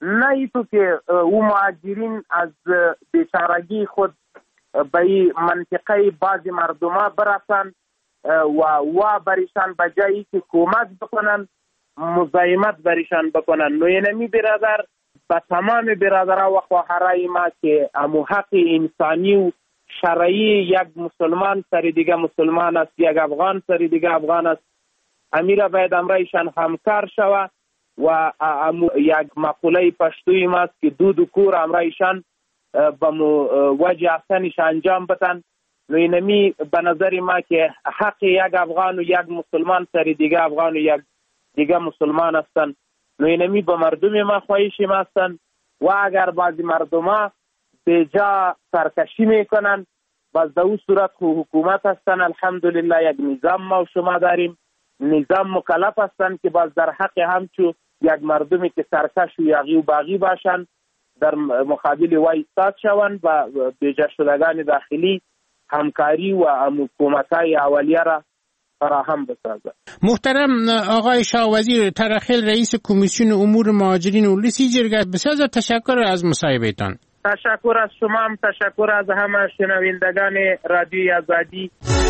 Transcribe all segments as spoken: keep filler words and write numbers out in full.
نه ایتو که او مهاجرین از بیچارگی خود به این منطقه بعضی مردم برسن و و بریشان بجایی که کمک بکنن مزاحمت بریشان بکنن. نو اینمی برادر به تمام برادرها و خواهرای ما که امو حق انسانی و شرعی یک مسلمان سر دیگه مسلمان است، یک افغان سر دیگه افغان است، امیره باید امرایشان همکار شوه و امو یک مقوله پشتوی ماست که دو دو کور امرایشان به وجه احسنش انجام بدن. نو اینمی به نظر ما که حق یک افغان و یک مسلمان سر دیگه افغان و یک دیگه مسلمان هستن. نو اینمی به مردم ما خواهشی ما هستن و اگر بعضی مردم ها به جا سرکشی میکنن باز در اون صورت خو حکومت هستن. الحمدلله یک نظام ما و شما داریم، نظام مکلف هستن که باز در حق همچو یک مردمی که سرکش و یاغی و باغی باشن در مقابل وای ایستاد شوند و بیجا شدگان داخلی همکاری و حکومت‌های اولیه را فراهم بسازد. محترم آقای شاه وزیر ترخیل، رئیس کمیسیون امور مهاجرین و لیسی جرگه، بسیار تشکر از مصاحبهتان. تشکر از شما هم، تشکر از همه شنوندگان رادیوی آزادی.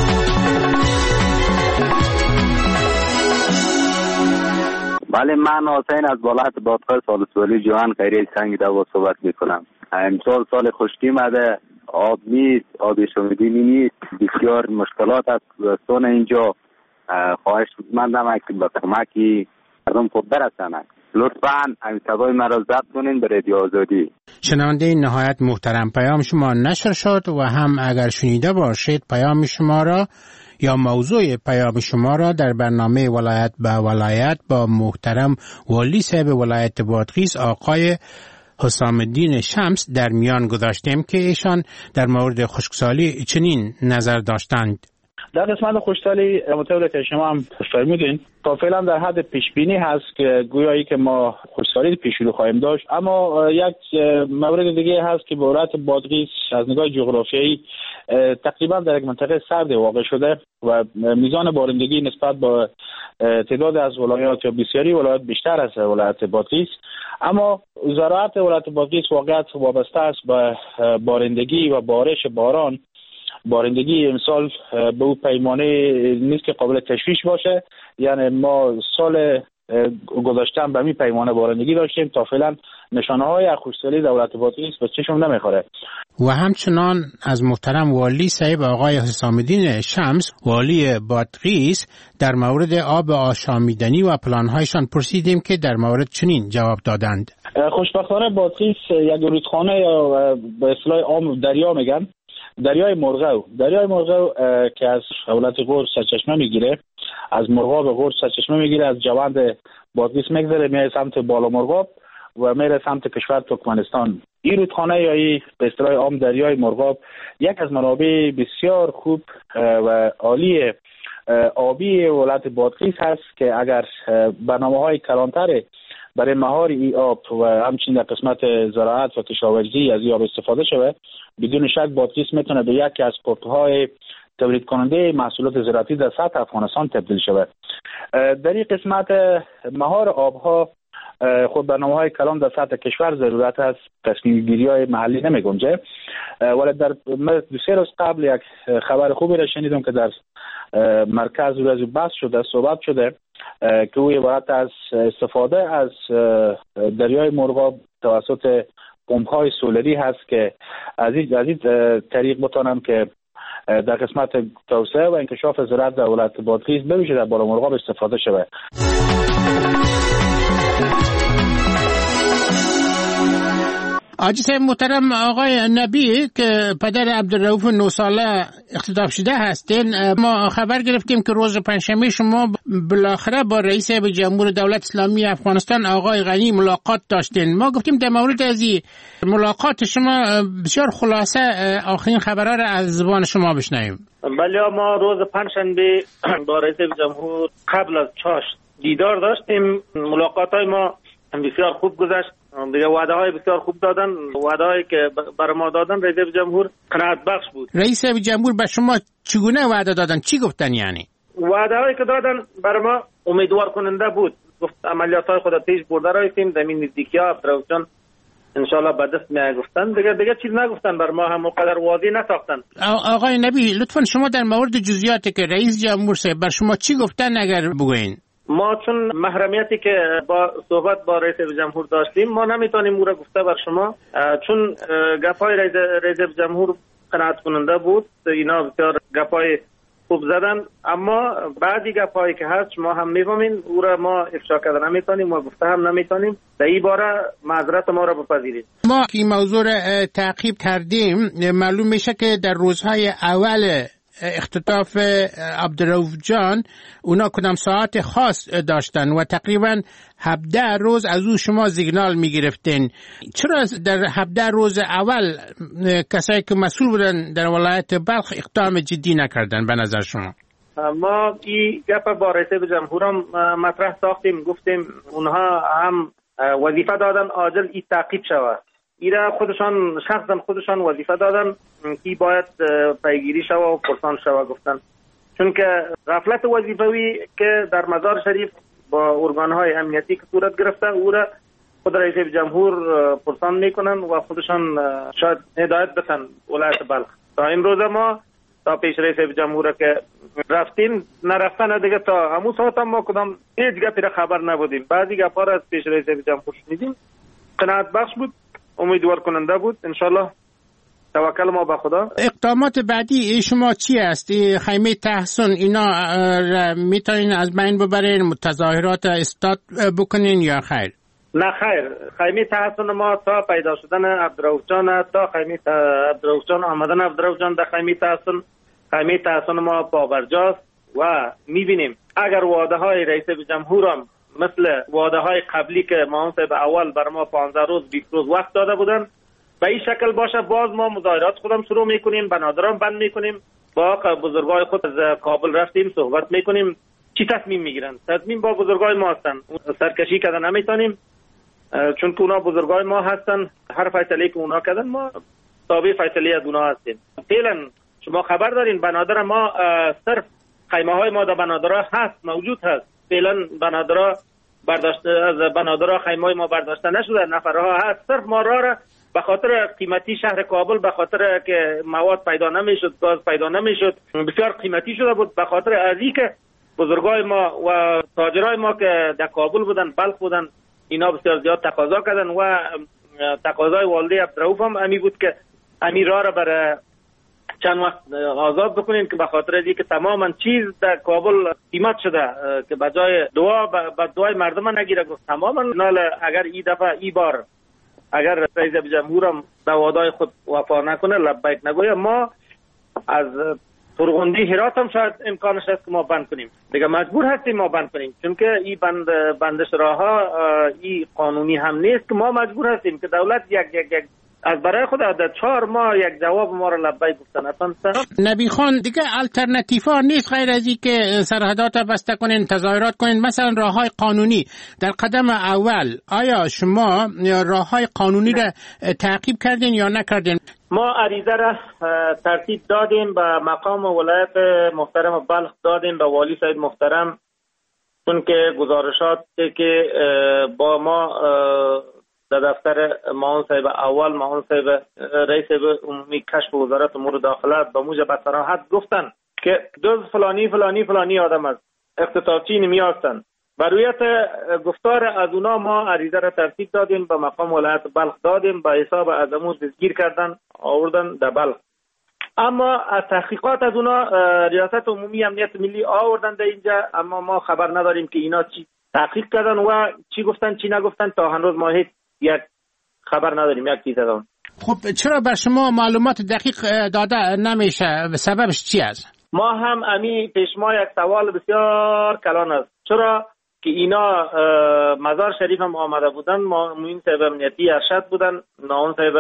بله، من حسین از ولایت بادغیس سالسولی جوان خیریه سنگ دو صحبت میکنم. امسال سال خشکی مده، آب نیست، آب شومیدینی نیست، بسیار مشکلات است دوستان اینجا. خواهش مندم که به کمکی مردم خود برسند. لطفاً این صدای مرا ضبط کنین به رادیو آزادی. شنونده نهایت محترم، پیام شما نشر شد و هم اگر شنیده باشید پیام شما را یا موضوع پیام شما را در برنامه ولایت به ولایت با محترم والی صاحب ولایت بادغیس آقای حسام الدین شمس در میان گذاشتیم که ایشان در مورد خشکسالی چنین نظر داشتند. در قسمت خشکسالی مطابق که شما هم فرمودین تا فعلا در حد پیش بینی هست که گویایی که ما خشکسالی پیش رو خواهیم داشت، اما یک مورد دیگه هست که به ولایت بادغیس از نگاه جغرافیایی تقریبا در یک منطقه سرد واقع شده و میزان بارندگی نسبت با تعداد از ولایات یا بسیاری ولایات بیشتر از ولایت بادغیس، اما زراعت ولایت بادغیس واقعا وابسته است به بارندگی و بارش باران. بارندگی امسال به اون پیمانه نیست که قابل تشویش باشه، یعنی ما سال گذشته به همین پیمانه بارندگی داشتیم. تا فعلا نشانه های خشکسالی دولت بادغیس به چشم نمیخوره. و همچنان از محترم والی صاحب آقای حسام الدین شمس والی بادغیس در مورد آب آشامیدنی و پلانهایشان پرسیدیم که در مورد چنین جواب دادند. خوشبختانه بادغیس یک رودخانه یا به اصطلاح عام دریا میگن، دریای مرغو دریای مرغو که از ولایت غور سرچشمه میگیره، از مرغاب غور سرچشمه میگیره، از جوند بادغیس میگذره میره سمت بالا مرغاب و میره سمت کشور ترکمنستان. این رودخانه یا این به اصطلاح عام دریای مرغاب یک از منابع بسیار خوب و عالی آبی ولایت بادغیس هست که اگر برنامه‌های کلانتر برای مهار ای آب و همچنین در قسمت زراعت و کشاورزی از این آب استفاده شود، بدون شک بادغیس میتونه به یکی از پورت‌های تولید کننده محصولات زراعتی در سطح افغانستان تبدیل شود. در این قسمت مهار آبها خود برنامه‌های کلان در سطح کشور ضرورت است، تصمیم گیری‌های محلی نمی‌گنجه. ولی در دو سه روز قبل یک خبر خوبی را شنیدم که در مرکز روز بحث شده، صحبت شده که او عبارت از استفاده از دریای مرغاب توسط پمپ‌های سولری هست که از این از این طریق بتونن که در قسمت توسعه و انکشاف زراعت در ولایت بادغیس بویژه در بالا مرغاب استفاده شود. آجی صاحب محترم، آقای نبی که پدر عبدالرؤوف نه ساله اختطاف شده هستین، ما خبر گرفتیم که روز پنجشنبه شما بالاخره با رئیس جمهور دولت اسلامی افغانستان آقای غنی ملاقات داشتین. ما گفتیم در مورد از این ملاقات شما بسیار خلاصه آخرین خبرها را از زبان شما بشنویم. بله، ما روز پنجشنبه با رئیس جمهور قبل از چاشت دیدار داشتیم. ملاقات‌های ما بسیار خوب گذشت. دیگه وعده های بسیار خوب دادن، وعده هایی که بر ما دادن رئیس جمهور قناعت بخش بود. رئیس جمهور به شما چگونه وعده دادن؟ چی گفتن؟ یعنی وعده هایی که دادن بر ما امیدوار کننده بود. گفت عملیات های خود پیش برده رایتیم در این نزدیکی ها عبدالرؤوف جان انشالله به دست می گفتن. دیگه دیگه چیز نگفتن، بر ما هم قدر واضح نساختن. آقای نبی لطفا شما در مورد جزئیاتی که رئیس جمهور صاحب بر شما چی گفتن اگر بگوین؟ ما چون محرمیتی که با صحبت با رئیس جمهور داشتیم ما نمیتونیم او را گفته بر شما، چون گپای رئیس جمهور قناعت کننده بود، اینا بسیار گپای خوب زدن، اما بعضی گپایی که هست ما هم میفهمیم او را ما افشا کرده نمیتونیم و گفته هم نمیتونیم. در این باره معذرت ما را بپذیرید. ما این موضوع را تعقیب کردیم، معلوم میشه که در روزهای اول اختطاف عبدالرؤوف جان اونا کدام ساعت خاص داشتن و تقریبا هفده روز از او شما سیگنال میگرفتین. چرا در هفده روز اول کسایی که مسئول بودن در ولایت بلخ اقدام جدی نکردن به نظر شما؟ ما این گپ با رئیس جمهور هم مطرح ساختیم، گفتیم اونها هم وظیفه دادن عاجل این تعقیب شود، ایره خودشان شخصا خودشان وظیفه دادن که باید پیگیری شود و پرسان شود گفتن، چون که غفلت وظیفوی که در مزار شریف با ارگانهای امنیتی که صورت گرفته او را خود رئیس جمهور پرسان میکنن و خودشان شاید هدایت بتن ولایت بلخ. تا این روز ما تا پیش رئیس جمهور که رفتیم نرفتن دیگه تا همون ساعت هم ما کدام هیچ گپی را خبر نبودیم. بعضی گپا را از پیش رئیس جمهور شنیدیم، قناعت بخش بود، امیدوار کننده بود. انشالله توکل ما به خدا. اقدامات بعدی شما چی است؟ خیمه تحسن اینا میتونین از بین ببرین، تظاهرات استاد بکنین یا خیر؟ نه خیر، خیمه تحسن ما تا پیدا شدن عبدالرؤوف جان، تا خیمه عبدالرؤوف جان آمدن عبدالرؤوف جان در خیمه تحسن، خیمه تحسن ما پابرجاست و میبینیم اگر وعده های رئیس جمهور هم مثل وعده های قبلی که معاون صاحب اول بر ما پانزده روز بیست روز وقت داده بودن به این شکل باشه، باز ما مظاهرات خودم شروع میکنیم، بنادران بند میکنیم، با بزرگای خود از کابل رفتیم صحبت میکنیم چی تصمیم میگیرن. تصمیم با بزرگای ما هستن، سرکشی کردن نمیتونیم چون که اونا بزرگای ما هستن، هر فیصله که اونا کردن ما تابع فیصله از اونا هستیم. فعلا شما خبر دارین بنادر ما صرف خیمه های ما در بنادرها هست، موجود هست. فعلا بنادرها برداشته از بنادرها خیمه های ما برداشته نشده، نفرها هست. صرف ما را به خاطر قیمتی شهر کابل، به خاطر که مواد پیدا نمیشد، گاز پیدا نمیشد، بسیار قیمتی شده بود، به خاطر ازی که بزرگای ما و تاجرای ما که در کابل بودن، بلخ بودن، اینا بسیار زیاد تقاضا کردن و تقاضای والده عبدالرؤوف هم امی بود که امی راه را برای چند وقت آزاد بکنین که به خاطر ازی که تماما چیز در کابل قیمت شده که بجای دعا به دعای مردم نگیره. گفت تماما نال اگر این دفعه ای بار اگر رئیس جمهورم به وعده خود وفا نکنه، لبیک نگویه، ما از فرغندی هرات هم شاید امکانش هست که ما بند کنیم. دیگه مجبور هستیم ما بند کنیم، چون که این بند بندش راها این قانونی هم نیست که ما مجبور هستیم که دولت یک یک یک از برای خود در چهار ماه یک جواب ما را لبیک گفتن. اصلا نبی خان دیگه الटरनेटिव نیست غیر از این که سرحدات بسته کنین، تظاهرات کنین، مثلا راههای قانونی در قدم اول. آیا شما راههای قانونی را تعقیب کردین یا نکردین؟ ما عریضه را ترتیب دادیم به مقام ولایت محترم بلخ، دادیم به والی صاحب محترم، چون که گزارشات که با ما در دفتر معاون صاحب اول، معاون صاحب رئیس عمومی کشف وزارت امور داخله به موجب صراحت گفتن که دوز فلانی فلانی فلانی آدم است، اختطافچی نمی هستند. برویت گفتار از اونا ما عریضه را ترتیب دادیم به مقام ولایت بلخ، دادیم به حساب از امور دستگیر کردن آوردن در بلخ. اما از تحقیقات از اونا ریاست عمومی امنیت ملی آوردن در اینجا، اما ما خبر نداریم که اینا چی تحقیق کردن و چی گفتن چی نگفتن. تا هنوز ما هیچ یک خبر نداریم یک چیز دادن. خب چرا بر شما معلومات دقیق داده نمیشه؟ سببش چی است؟ ما هم امی پیش ما یک سوال بسیار کلان است. چرا که اینا مزار شریف هم آمده بودن، معاون صاحب امنیتی ارشد بودن، معاون صاحب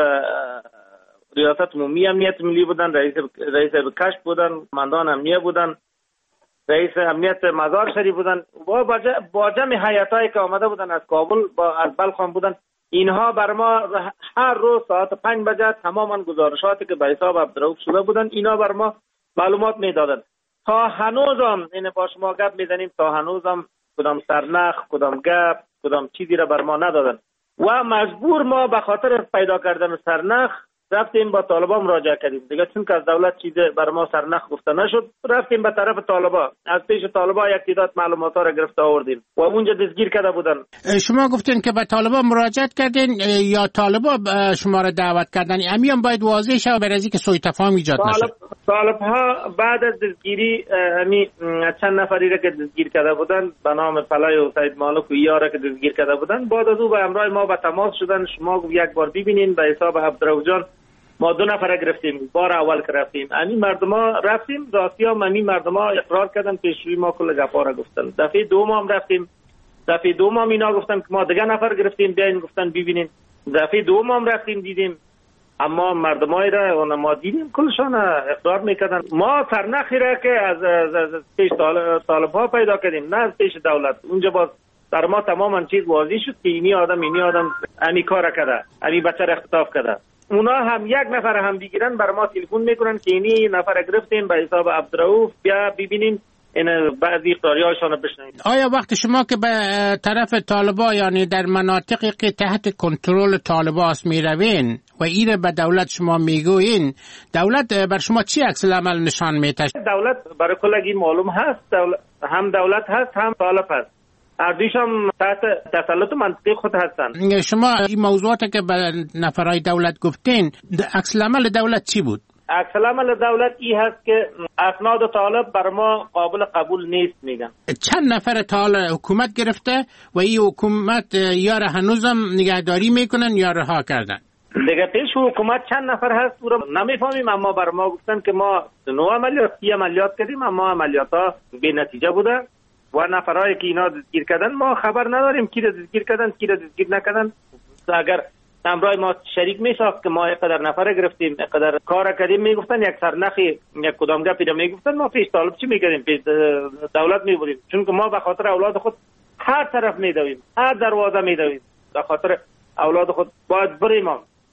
ریاست عمومی امنیت ملی بودن، رئیس رئیس کشف بودن، مندان امنیه بودن، رئیس امنیت مزار شریف بودن و با جمع هیئتایی که آمده بودن از کابل با از بلخ بودن. اینها بر ما هر روز ساعت پنج بجه تماما گزارشاتی که به حساب عبدالرؤوف شده بودن اینا بر ما معلومات میدادن. تا هنوزم این با شما گپ میزنیم، تا هنوزم کدام سرنخ، کدام گپ، کدام چیزی را بر ما ندادن و مجبور ما به خاطر پیدا کردن سرنخ رفتیم با طالبان مراجعه کردیم دیگه، چون که از دولت چیز بر ما سرنخ گفته نشد، رفتیم به طرف طالبان، از پیش طالبان یک تعداد معلومات را گرفت آوردیم و اونجا دستگیر کرده بودن. شما گفتین که به طالبان مراجعت کردین یا طالبان شما را دعوت کردن؟ امیام باید واضح شه برای اینکه سوء تفاهم ایجاد نشه. طالب ها بعد از دستگیری امی چند نفری را که دستگیر کرده بودن به نام فلای و سید مالک و یارا که دستگیر کرده بودن، بعد از او به همراه ما به تماس شدن. شما یک بار ببینین به حساب عبدالرؤوف جان ما دو نفر گرفتیم. بار اول که رفتیم امی مردما رفتیم راستی هم امی مردما اقرار کردن، پیشوی ما کل گپا را گفتن. دفعه دوم هم رفتیم، دفعه دوم هم اینا گفتن که ما دیگه نفر گرفتیم بیاین، گفتن ببینین. دفعه دوم هم رفتیم دیدیم، اما مردمای را اون ما دیدیم کلشان اقرار میکردن. ما سرنخی را که از, از, از پیش طالب ها پیدا کردیم، نه از پیش دولت. اونجا باز در ما تماما چیز واضح شد که اینی آدم اینی آدم امی کار کرده، امی بچه را اختطاف کرده. اونا هم یک نفر هم بگیرن بر ما تلفن میکنن که اینی نفر گرفتیم به حساب عبدالرؤوف، بیا ببینیم این بعضی اقراریاشون بشنویم. آیا وقت شما که به طرف طالبا یعنی در مناطقی که تحت کنترل طالبا است میروین و ایره به دولت شما میگوین، دولت بر شما چی عکس العمل نشان میده؟ دولت برای کلگی معلوم هست، دولت هم دولت هست هم طالب هست، اردیش هم تحت تسلط منطقی خود هستن. شما این موضوعاتی که به نفرای دولت گفتین، عکس العمل دولت چی بود؟ عکس العمل دولت ای هست که اسناد طالب بر ما قابل قبول نیست میگن. چند نفر طالب حکومت گرفته و این حکومت یا را هنوزم نگهداری میکنن یا رها کردن؟ دیگه پیش حکومت چند نفر هست او را نمیفهمیم، اما بر ما گفتن که ما نو عملیات سی عملیات کردیم، اما عملیات ها بی نتیجه بوده و نفرایی که اینا دستگیر کردن ما خبر نداریم کی را دستگیر کردن کی را دستگیر نکردن. اگر همراه ما شریک میساخت که ما اینقدر نفر گرفتیم اینقدر کار کردیم، میگفتن یک سرنخی یک کدام گپی را میگفتن، ما پیش طالب چی میکردیم؟ پیش دولت میبودیم، چون که ما به خاطر اولاد خود هر طرف میدویم، هر دروازه میدویم، به خاطر اولاد خود باید بریم،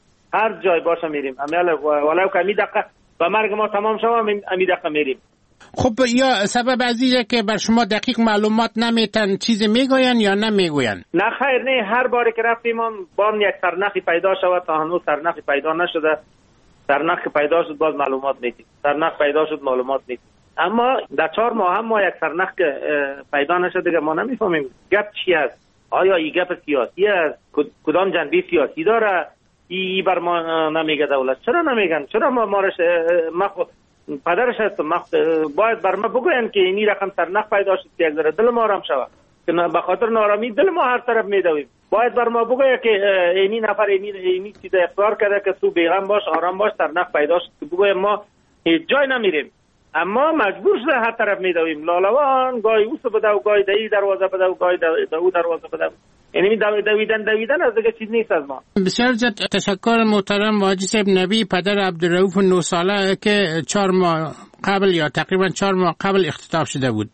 هر جای باشه میریم، ولو که امی دقیقه و مرگ ما تمام شد امی دقیقه میریم. خب یا سبب عزیزه که بر شما دقیق معلومات نمیتن چیزی میگوین یا نمیگوین؟ نه خیر، نه، هر باری که رفتیم بام یک سرنخی پیدا شود، تا هنوز سرنخی پیدا نشده. سرنخ پیدا شد باز معلومات میدیم، سرنخ پیدا شد معلومات میدیم، اما در چهار ماه هم ما یک سرنخ که پیدا نشده که ما نمیفهمیم گپ چی است. آیا این گپ سیاسی است؟ کدام جنبه سیاسی داره؟ ای بر ما نمیگه دولت. چرا نمیگن؟ چرا ما مارش ما پدرش هست مخت... باید بر ما بگوین که اینی رقم سرنخ پیدا شد که یک ذره دل ما آرام شود، که به خاطر نارامی دل ما هر طرف میدویم. باید بر ما بگوید که اینی نفر اینی اینی چیز اقرار کرده که تو بیغم باش، آرام باش، سرنخ پیدا شد، که بگویم ما هیچ جای نمیریم، اما مجبور شده هر طرف میدویم. لالوان گاهی اوس بده و گاهی دهی دروازه بده و گاهی دو دروازه بده، یعنی دویدن دویدن از دیگه چیز نیست از ما. بسیار زیاد تشکر محترم حاجی صاحب نبی، پدر عبدالرؤوف نه ساله که چهار ماه قبل یا تقریبا چهار ماه قبل اختطاف شده بود.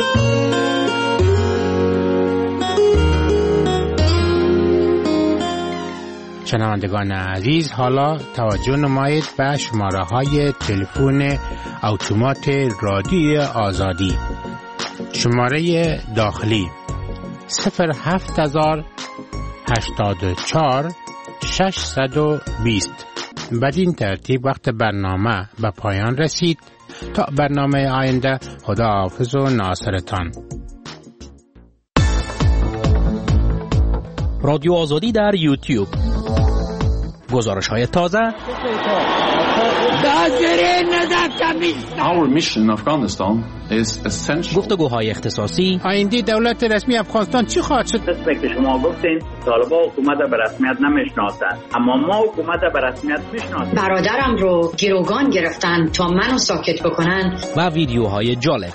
شنوندگان عزیز، حالا توجه نمایید به شماره های تلفن اتومات رادیوی آزادی. شماره داخلی صفر هفت هزار هشتاد و چهار ششصد و بیست. بدین ترتیب وقت برنامه به پایان رسید. تا برنامه آینده، خدا حافظ و ناصرتان. رادیو آزادی در یوتیوب، گزارش های تازه. Our mission in Afghanistan is essential. گفتگوهای اختصاصی. آینده دولت رسمی افغانستان چی خواهد شد؟ مثل که شما گفتین طالبان حکومت به رسمیت نمیشناسند، اما ما حکومت به رسمیت میشناسیم. برادرم رو گروگان گرفتن تا منو ساکت بکنن. و ویدیوهای جالب.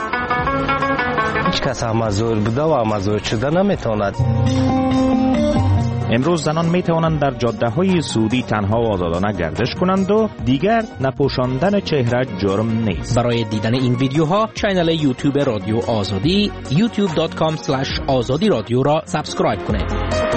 هیچ کس امازور بوده و امازور شده نمیتواند. امروز زنان می توانند در جاده های سعودی تنها و آزادانه گردش کنند و دیگر نپوشاندن چهره جرم نیست. برای دیدن این ویدیوها کانال یوتیوب رادیو آزادی یوتیوب دات کام اسلش آزادی رادیو را سابسکرایب کنید.